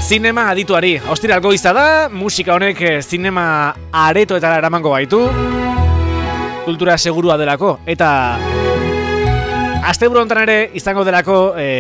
Zinema adituari, ostiralgo izan da, musika honek zinema aretoetara eramango gaitu, kultura segurua delako, eta asteburu honetan ere izango delako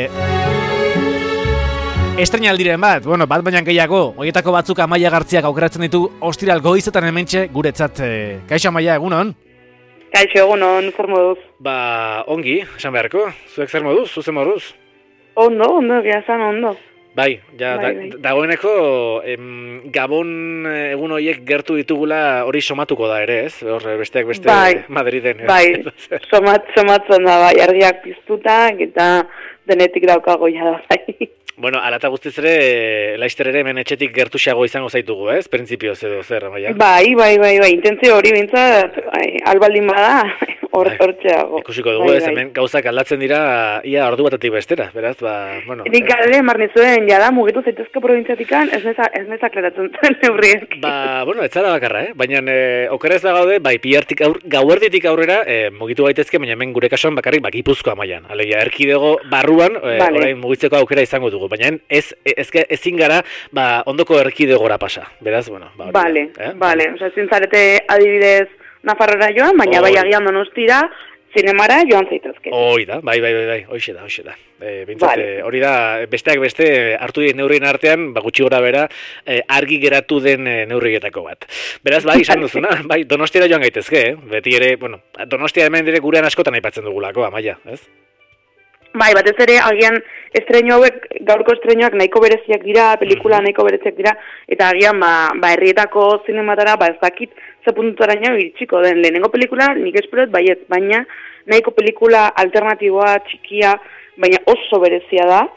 estreinaldiren bat, bat baina gehiago, horietako batzuk Amaia Gartziak aukeratzen ditu ostiralgo izetan hementxe guretzat. Kaixo Amaia, egunon? Kaixo, egunon, zer moduz? Ongi, esan beharko, zuek zer moduz, zuzen moduz? Ondo, gehazan ondo. Bai, dagoeneko Gabon egun horiek gertu ditugula hori somatuko da ere, ez? Besteak beste Madriden. Bai, somatzen da, bai, argiak piztutak eta denetik daukago ja da, bai. Bueno, ala eta guztiz ere, Laister ere hemen etxetik gertuxago izango zaitugu, ez? Printzipioz edo zer, Amaia? Bai, intentzio hori bintzat, albaldin bada, hortxeago. Ikusiko dugu, ez, hemen gauzak aldatzen dira, ia ordu batetik bestera, beraz, bueno. Nik gale, marnizuen, jada, mugitu zaitezke provintziatikan, ez nezak kleratzen zen neurriek. Ez zara bakarra, baina okerez da gaude, gauerditik aurrera, mugitu gaitezke, baina hemen gure kasuan bakarrik, Gipuzkoa Amaian. Alegia, erkidego barruan, orain mugitzeko aukera izango dugu. Baina ezin gara ondoko erkidegora pasa. Beraz, Bale. Osa, ezin zarete adibidez Nafarrora joan, baina bai agian Donostira, zinemara joan zaitezke. Hoi da, bai, hoxe da. Bintzat, hori da, besteak beste hartu dien neurrien artean, gutxi gora bera, argi geratu den neurrietako bat. Beraz, izan duzuna, Donostira joan gaitezke, beti ere, Donostia hemen ere gurean askotan aipatzen dugulako, Amaia, ez? Bai, batez ere, agian estreno hauek, gaurko estreinoak nahiko bereziak dira, pelikula nahiko bereziak dira, eta agian, herrietako zinematara, ez dakit, ze puntutaraino iritsiko den lehenengo pelikula, nik esperot, baiet, baina nahiko pelikula alternatiboa, txikia, baina oso berezia da,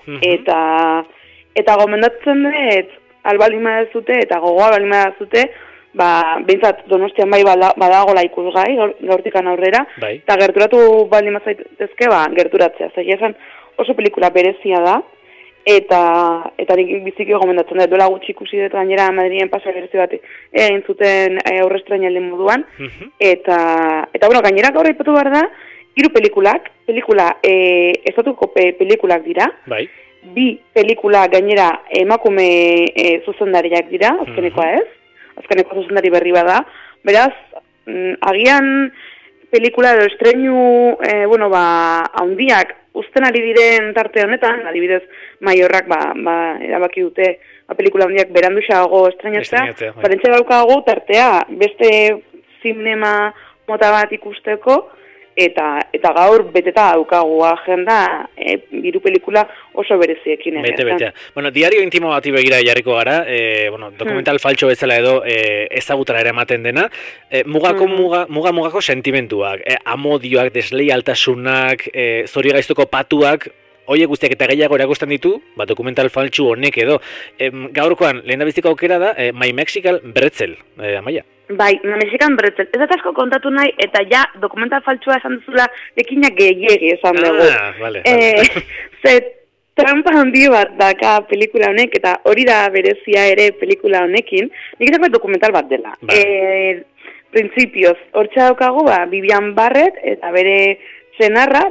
eta gomendatzen dut, albalima da zute, eta gogoa albalima da zute, behintzat Donostian badagola ikusgai, gaurtikan aurrera, eta gerturatu baldin zaitezke, gerturatzea. Zaila esan oso pelikula berezia da, eta nik biziki gomendatzen dut, duela gutxi ikusi dut gainera Madriden pasa berezi bat egin zuten aurre estrainalden moduan, eta gainera gaur aipatu behar da, 3 pelikula estatuko pelikulak dira, bi pelikula gainera emakume zuzendariak dira, azkenekoa ez, azkeneko zuzendari berri bada. Beraz, agian pelikula edo estreinu, haundiak uzten ari diren tarte honetan, adibidez, Maiorrak, erabaki dute, pelikula haundiak beranduxago estreinatzea, barentxe daukago tartea, beste zinema mota bat ikusteko, eta gaur beteta daukagu agenda 3 pelikula oso bereziekin. Bete. Diario intimo bati begira jarriko gara, dokumental faltxo bezala edo ezagutara ere ematen dena, mugako sentimentuak, amodioak, desleialtasunak, zorigaiztoko patuak, horiek guztiak eta gehiago erakusten ditu, dokumental faltsu honek edo. Gaurkoan, lehendabiziko aukera da, My Mexican Bretzel, Amaia. Bai, My Mexican Bretzel. Ez asko kontatu nahi, eta ja, dokumental faltsua esan duzula, dekinak gehiagi esan dugu. Vale. Ze trampa handi bat daka pelikula honek, eta hori da berezia ere pelikula honekin, nik izan dokumental bat dela. Printzipioz, hortxa daukagu, Vivian Barrett, eta bere senarra,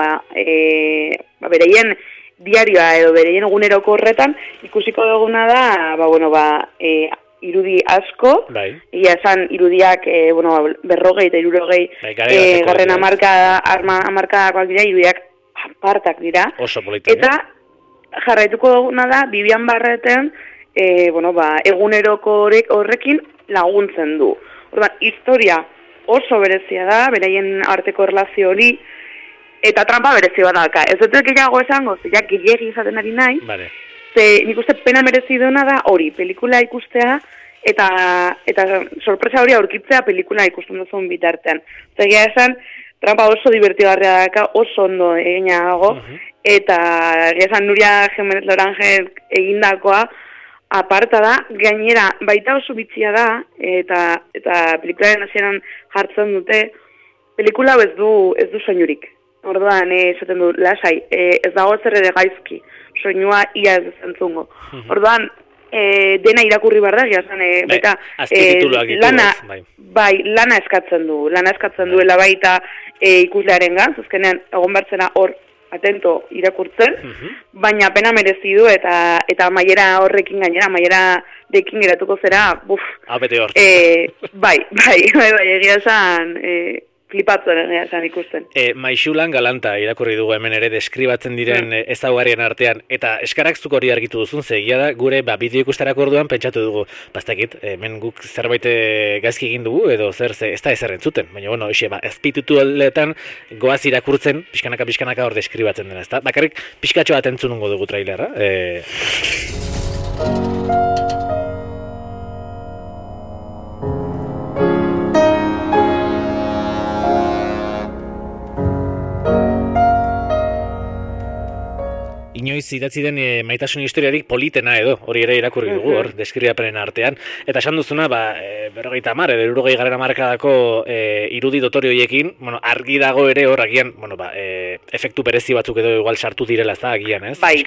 bereien diarioa edo bereien eguneroko horretan ikusiko duguna da, irudi asko, ia esan irudiak, 40 eta 60 garren hamarkadakoak dira, irudiak apartak dira. Oso politak. Eta jarraituko duguna da, Vivian Barretten, eguneroko horrekin laguntzen du. Orduan, historia oso berezia da, beraien arteko erlazio hori, eta trampa berezio bat daka. Ez dut gehiago esango, zeiak gehiagi izaten ari nahi, nik uste pena merezi duena da hori, pelikula ikustea, eta sorpresa hori aurkitzea pelikula ikusten duzun bitartean. Zegia esan, trampa oso divertigarria daka, oso ondo eginago, eta esan Nuria Jimenez Lorangel egindakoa, aparta da, gainera baita oso bitxia da, eta pelikularen hasieran jartzen dute, pelikula ez du soinurik. Orduan, esaten du, lasai, ez dago zer ere gaizki, soinua ia ez zentzungo. Orduan, dena irakurri behar da, baita, lana eskatzen duela baita ikuslearen gan, zuzkenean, egon bertzena hor atento irakurtzen, baina pena merezi du eta amaiera horrekin gainera, amaiera dekin geratuko zera, buf. Apete hort. Bai, egia esan, flipatzen egia esan ikusten. Maixulan galanta irakurri dugu hemen ere deskribatzen diren ezaugarrien artean, eta eskarak zuk hori argitu duzun, zegia da, gure bideo ikusterako orduan pentsatu dugu, bastakit, hemen guk zerbait gaizki egin dugu, edo zer, ez da ezer entzuten, baina bueno, hoxe, ezpitutu aldeetan goaz irakurtzen, pixkanaka hor deskribatzen dena, ez da? Bakarrik pixkatxo bat entzunungo dugu trailerra. Inoiz idatzi den maitasun historiarik politena edo, hori ere irakurri dugu hor, deskribapenen artean. Eta esan duzuna, 50 edo 60 hamarkadako irudi dotori horiekin, bueno, argi dago ere hor agian, bueno, efektu berezi batzuk edo igual sartu direla ez da agian, ez? Bai,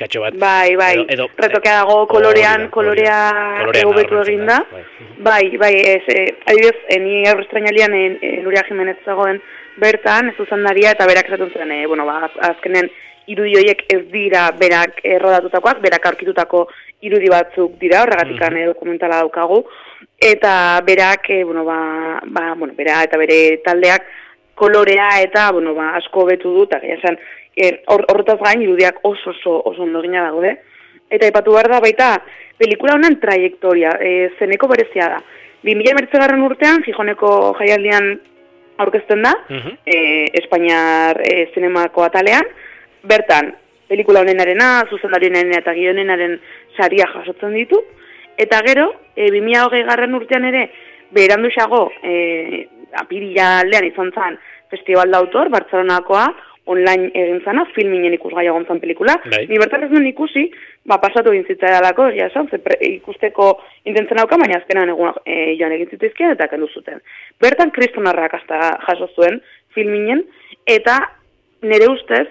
retokea dago kolorea egobetu eginda. Bai, adibidez, ni gaur estrainalian Nuria Jimenez zagoen bertan, ez uzandaria, eta berak esaten zen, azkenen, irudi horiek ez dira berak rodatutakoak, berak aurkitutako irudi batzuk dira, horregatikan dokumentala daukagu, eta berak, bera eta bere taldeak kolorea eta, asko hobetu dut, horretaz gain irudiak oso ondo gina daude, eta ipatu behar da baita, pelikula honen trajektoria, zeneko berezia da. 2019 urtean, Gijoneko jaialdian aurkezten da, Espainiar zinemako atalean, bertan, pelikula honenarena, zuzendarinaren eta gionenaren saria jasotzen ditu, eta gero, 2020 urtean ere, beranduxago, apirila aldean izan zen Festival d'Autor, Bartzelonakoa, online egin zana, filminen ikusgai egon zen pelikula. Ni bertan ez duen ikusi, pasatu egin zitza edalako, ikusteko intentzen hauka, baina azkenan joan egin zituzkien eta kendu zuten. Bertan, kristonarrak hasta jaso zuen filminen, eta nire ustez,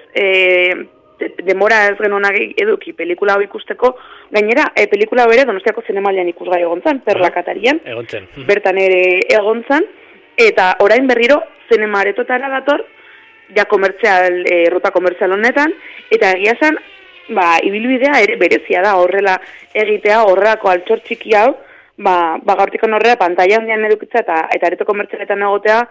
demora ez genonak eduki pelikula hau ikusteko, gainera, pelikula bere Donostiako zinemaldian ikusgai egon zen, Perlakatarian, bertan ere egon zen, eta orain berriro zinemaretotara dator, ja ruta komertzial honetan, eta egia zen, ibilbidea ere berezia da horrela egitea, horrelako altxor txiki hau, gaurtikon horrela pantalla handian edukitza eta areto komertzialetan egotea,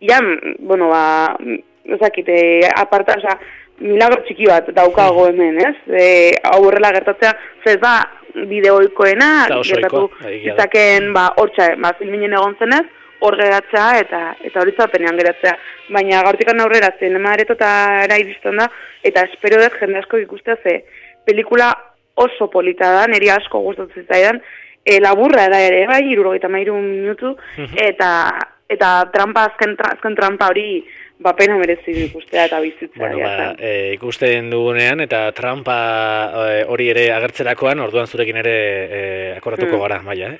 aparta, milagro txiki bat daukago hemen, ez? Hau horrela gertatzea, ez da bideoikoena, gertatu izaken, filminen egon zenez, hor geratzea eta hori zapenean geratzea. Baina gaurtikan aurrera zinema aretotara iristen da, eta espero dut jende asko ikustea pelikula oso polita da, niri asko gustatzen zitzaidan, laburra da ere, 73 minutu, eta trampa, azken trampa hori, pena merezi ikustea eta bizitzea. Ikusten dugunean, eta trampa hori ere agertzerakoan, orduan zurekin ere akordatuko gara, Maia.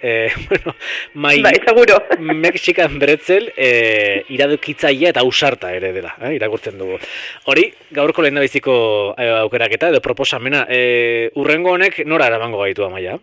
Seguro. Mexican Bretzel iradukitzailea eta ausarta ere dela, irakurtzen dugu. Hori, gaurko lehendabiziko aukeraketa, edo proposamena, urrengo honek nora eramango gaitua, Maia?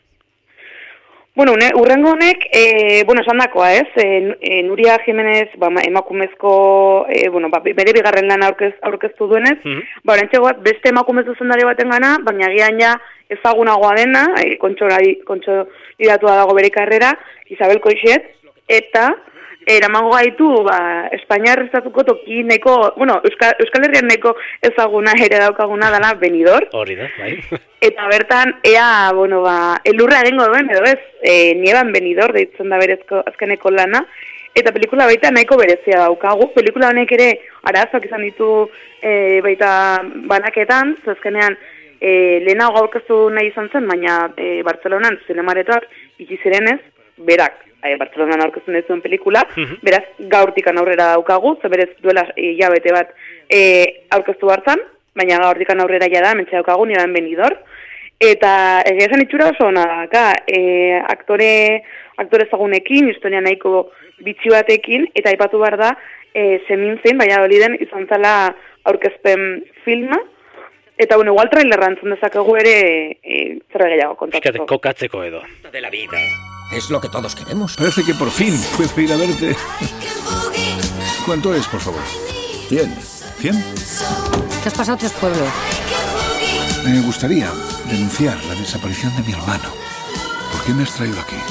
Urrengo honek, esan dakoa ez, Nuria Jimenez, emakumezko, bere bigarren lan aurkeztu duenez, orentxe goat, beste emakumez zuzendari baten gana, baina gian ja ezagunagoa dena, kontsolidatua dago bere karrera, Isabel Coixet, eta eramango gaitu, Espainiar estatuko toki neko, Euskal Herrian neko ezaguna ere daukaguna dela Benidorm. Hori da, bai. Eta bertan, elurra egingo duen, edo ez, Nieban Benidorm, deitzen da berezko azkeneko lana, eta pelikula baita nahiko berezia daukagu. Pelikula honek ere arazoak izan ditu baita banaketan, azkenean lehenago aurkeztu nahi izan zen, baina Bartzelonan zinemaretoak ikizirenez, berak, Bartzelonan aurkeztu nahi zuen pelikula, beraz gaurtikan aurrera daukagu, berez duela hilabete bat aurkeztu hartzan, baina gaurtikan aurrera jada, mentxe daukagu, Nieban Benidorm, eta egia esan itxura oso hona da, aktore ezagunekin, historia nahiko bitxi batekin, eta aipatu behar da, Semintzen, Valladoliden izan zela aurkezpen filma, eta igual trailerra entzun dezakegu ere zer gehiago kontatzeko. Kokatzeko edo. De la vida. Es lo que todos queremos. Parece que por fin puedo ir a verte. ¿Cuánto es, por favor? 100. ¿100? Te has pasado 3 pueblos. Me gustaría denunciar la desaparición de mi hermano. ¿Por qué me has traído aquí?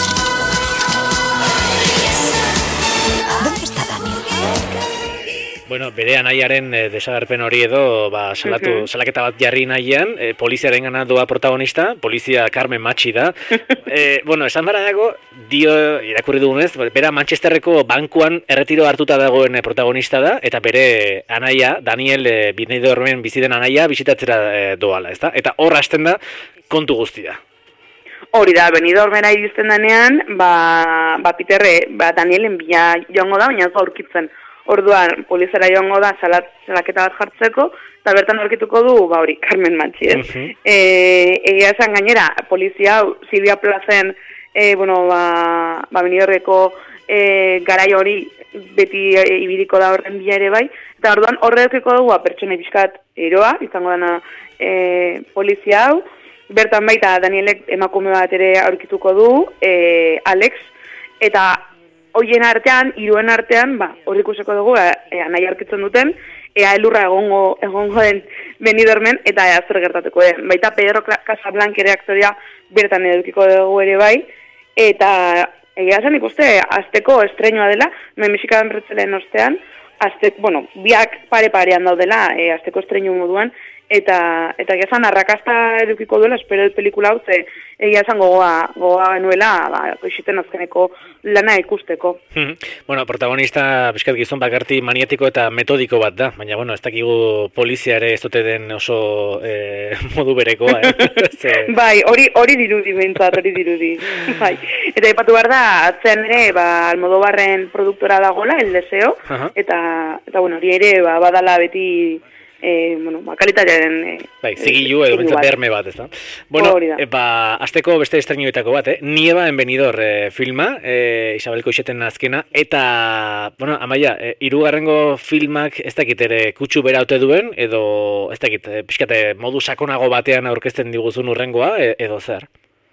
¿Dónde está Daniel? Bueno, bere anaiaren desagerpen hori edo salaketa bat jarri nahian, poliziaren gana doa protagonista, polizia Carmen Matxi da. Bueno, esan bara dago, irakurri dugunez, bera Manchesterreko bankuan erretiro hartuta dagoen protagonista da, eta bere anaia, Daniel Binidormen biziden anaia, bisitatzera doala, ezta? Eta hor hasten da kontu guztia. Hori da, Benidormera iristen denean, Peterre, Danielen bila joango da, baina ez da aurkitzen. Orduan, polizera joango da salaketa bat jartzeko, eta bertan aurkituko du, hori, Carmen Matxi, ez? Egia esan gainera, polizia, Silvia Plazen, Benidorreko garai hori beti ibiliko da horren bila ere bai, eta orduan horrekiko dugu pertsona pixkat eroa, izango dena polizia hau, bertan baita Danielek emakume bat ere aurkituko du, Alex, eta hoien artean, hiruen artean, hori ikusiko dugu, nahi aurkitzen duten, ea elurra egongo den Benidormen, eta ea zer gertatuko den. Baita Pedro Casablanca ere aktorea bertan edukiko dugu ere bai, eta egia zen ikuste, azteko estrenua dela, Mexikan Retzelen ostean, biak pare-parean daudela, azteko estrenu moduan, eta egia esan arrakasta edukiko duela, espero pelikula hau, ze egia esan gogoa genuela, koixiten azkeneko lana ikusteko. Bueno, protagonista bizkat gizon bakarti maniatiko eta metodiko bat da, baina ez dakigu polizia ere ez dute den oso modu berekoa. Bai, hori dirudi behintzat, hori dirudi. Bai. Eta ipatu behar da, atzean ere, Almodobarren produktora dagoela, El Deseo, eta hori ere, badala beti kalitatearen zigilu edo bintzat berme bat, ez da? Bueno, azteko beste estrenuetako bat, Nieva en Benidorm filma, Isabel Koixeten azkena, eta, Amaia, hirugarrengo filmak ez dakit ere kutsu bera ote duen, edo ez dakit, pixkate modu sakonago batean aurkezten diguzun urrengoa, edo zer?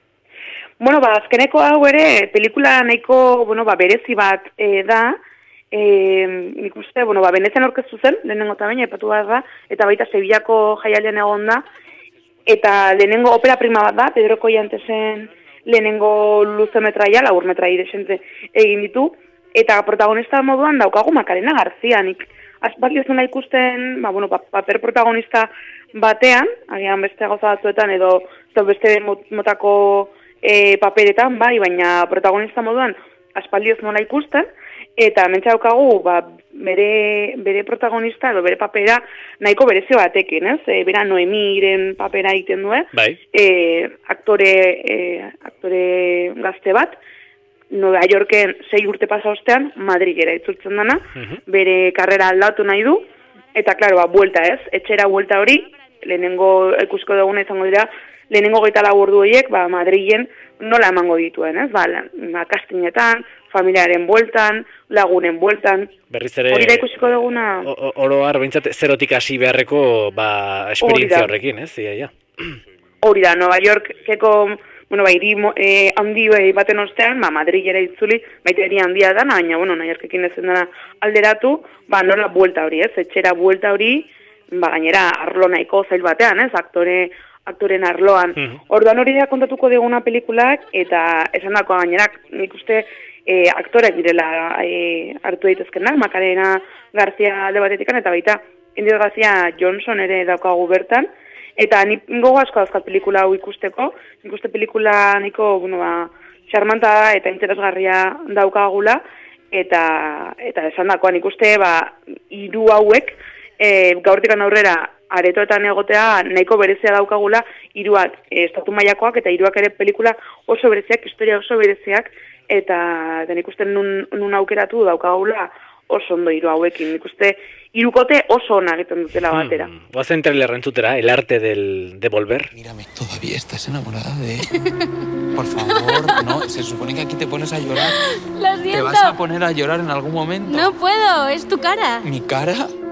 Azkeneko hau ere, pelikula nahiko, berezi bat da, nik uste, Venezian orkestu zen, lehenengo eta baina, epatu bat da, eta baita Sevillako jaialdean egon da, eta lehenengo opera prima bat da, Pedro Kollantesen lehenengo luzemetraia, laburmetraia desente egin ditu, eta protagonista moduan daukagu Macarena García, nik azpaldi ez nula ikusten, paper protagonista batean, agian beste gauza batzuetan, edo beste motako paperetan, baina protagonista moduan azpaldi ez nula ikusten, eta mentza daukagu, bere protagonista, edo bere papera nahiko berezio batekin, ez? Bera Noemiren papera egiten duen, aktore gazte bat, Nueva Yorken 6 urte pasa ostean, Madrilera itzultzen dana, bere karrera aldatu nahi du, eta, klaro, buelta ez, etxera buelta hori, lehenengo ikusko duguna izango dira, lehenengo 24 ordu horiek, Madrilen nola emango dituen, ez? Kastinetan, familiaren bueltan, lagunen bueltan. Berriz ere, hori da ikusiko duguna. Oroar, behintzat, zerotik hasi beharreko esperientzia horrekin, ez? Hori da, Nueva Yorkeko, hiri handi baten ostean, Madrilera itzuli, baita hiri handia da, baina, Nueva Yorkekin ezen dena alderatu, nola buelta hori, ez? Etxera buelta hori, gainera, arlo nahiko zail batean, ez? Aktoren arloan. Orduan hori da kontatuko diguna pelikulak, eta esan dako gainerak, nik uste, aktoreak direla hartu daitezkenak, Macarena García alde batetikan, eta baita Indigo García Johnson ere daukagu bertan, eta gogo asko dauzkat pelikula hau ikusteko, ikuste pelikula niko, xarmanta eta interesgarria daukagula, eta esan dakoan ikuste, hiru hauek, gaurtikan aurrera aretoetan egotea nahiko berezia daukagula, hiruak estatu mailakoak eta hiruak ere pelikula oso bereziak, historia oso bereziak, eta nik uste nun aukeratu daukagula oso ondo hiru hauekin. Nik uste hirukote oso ona egiten dutela batera. Guazen trailer entzutera, El arte de volver. Mírame, todavía estás enamorada de él. Por favor, no, se supone que aquí te pones a llorar. Lo siento. Te vas a poner a llorar en algún momento. No puedo, es tu cara. ¿Mi cara?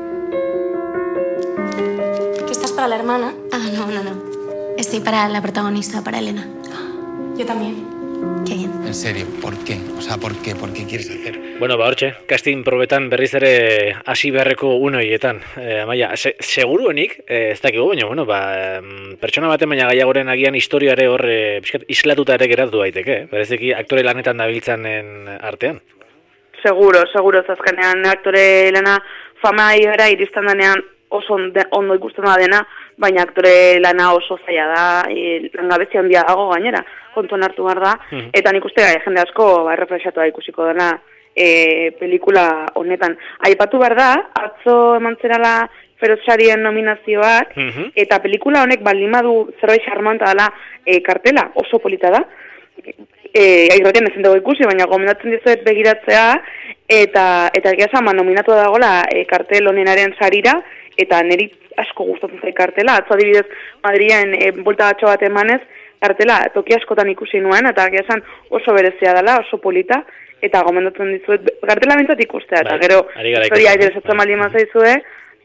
¿Que estás para la hermana? Ah, no. Estoy para la protagonista, para Elena. Yo también. Qué bien. En serio, ¿por qué? O sea, ¿por qué? ¿Por qué quieres hacer Bueno, hortxe, casting probetan berriz ere hasi beharreko unoietan. Amaia, seguruenik, ez dakigu, baina, bueno, pertsona baten baina gaiagoren agian historiare hor islatuta ere geratu daiteke, bereziki aktore lanetan dabiltzanen artean. Seguro, azkenean aktore lana fama gara iristen denean oso ondo ikusten da dena, baina aktore lana oso zaila da, langabezia handia dago gainera, kontuan hartu behar da, eta nik uste jende asko erreflexatua ikusiko dena pelikula honetan. Aipatu behar da, atzo eman zerala Ferozsarien nominazioak, eta pelikula honek baldin badu zerbait xarmanta dela kartela, oso polita da. Irratian ezin dugu ikusi, baina gomendatzen dizuet begiratzea, eta egia esan nominatu dagoela kartel honenaren sarira, eta niri asko gustatzen zait kartela. Atzo adibidez Madrilen bolta batxo bat emanez, kartela toki askotan ikusi nuen, eta egia esan oso berezia dela, oso polita, eta gomendatzen dizuet, kartela bintzat ikustea, eta gero historia interesatzen baldin mazaizue,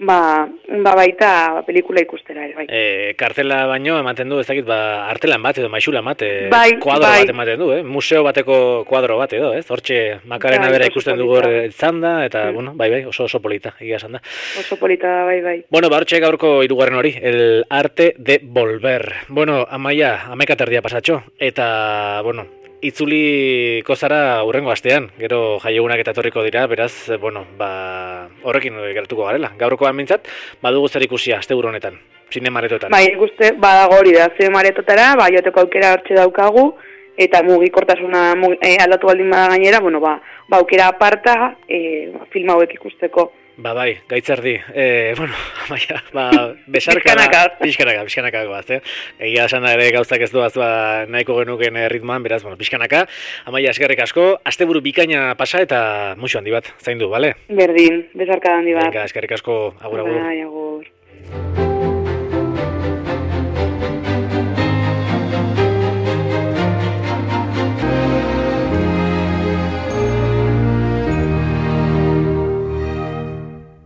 baita pelikula ikustera ere, bai. Kartela baino ematen du, ez dakit, artelan bat edo maixula bat, kuadro bat ematen du, museo bateko kuadro bat edo, ez? Hortxe Makarena bera ikusten dugu zanda, eta, bueno, bai, oso polita, egia esan da. Oso polita, bai. Bueno, hortxe gaurko hirugarren hori, el arte de volver. Bueno, Amaia, 11:00 pasatxo, eta, bueno, itzuliko zara hurrengo astean, gero jaiegunak eta etorriko dira, beraz, bueno, horrekin gertuko garela. Gaurkoan mintzat, badugu zer ikusia asteburu honetan, zinemaretoetan. Bai, ikuste, badago hori da, zinemaretotara, joteko aukera hortxe daukagu, eta mugikortasuna aldatu baldin bada gainera, bueno, aukera aparta, film hauek ikusteko. Bai, gaitzerdi. Bueno, Amaia, pixkanaka goaz, Egia esan da ere gauzak ez doaz nahiko genuken ritmoan, beraz, bueno, pixkanaka. Amaia, eskerrik asko, asteburu bikaina pasa eta muxo handi bat, zaindu, bale? Berdin, besarka handi bat. Eskerrik asko, agur. Bai, agur.